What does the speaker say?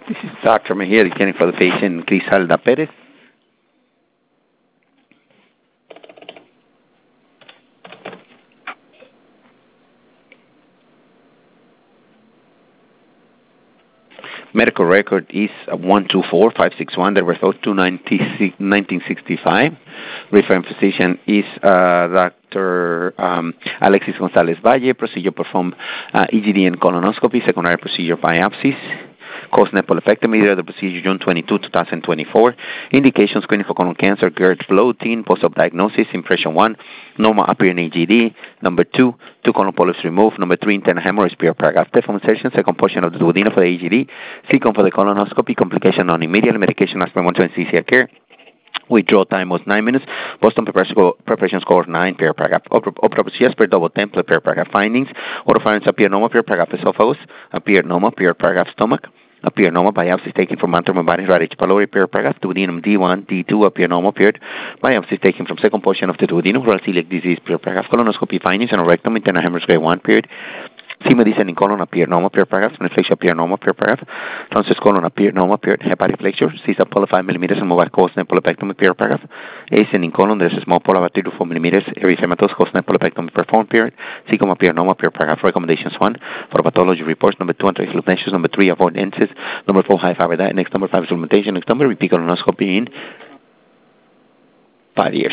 This is Dr. Mejia, getting for the patient, Griselda Perez. Medical record is 124561. The result 1965. Referring physician is Dr. Alexis Gonzalez Valle. Procedure performed EGD and colonoscopy. Secondary procedure biopsies. Cause nephrolepectomy. The procedure June 22, 2024. Indications screening for colon cancer. GERD floating. Post-op diagnosis. Impression 1. Normal appearing EGD. Number 2. 2 colon polyps removed. Number 3. Internal hemorrhage. Paragraph. Deform insertion. Second portion of the duodenum for the EGD. Second for the colonoscopy. Complication on immediate medication. Aspirin 120 cc care. Withdrawal time was 9 minutes. Boston preparation score 9 per paragraph. Autopsy per double template per paragraph. Findings. Oropharynx appear normal per paragraph. Esophagus appear normal per paragraph. Stomach appear normal. Biopsies taken from antrum body right H. pylori per paragraph. Duodenum D1, D2 appear normal period. Biopsies taken from second portion of the duodenum. Oral celiac disease per paragraph. Colonoscopy findings and rectum internal hemorrhage grade 1 period. Sigma descending colon appear normal per paragraph. Flexure appear normal per paragraph. Transverse colon appear normal period. Hepatic flexure. CSA polyp 5 millimeters and mobile cause nephrolepectomy per paragraph. Ascending colon, there's a small polyp about 3 to 4 millimeters. Erythematous cause nephrolepectomy performed period. Cecum appear normal per paragraph. Recommendations 1 for pathology reports. Number 2, anti-hallucinations. Number 3, avoid NSAIDs. Number 4, high fiber diet. Next number 5, supplementation. Next number, repeat colonoscopy in 5 years.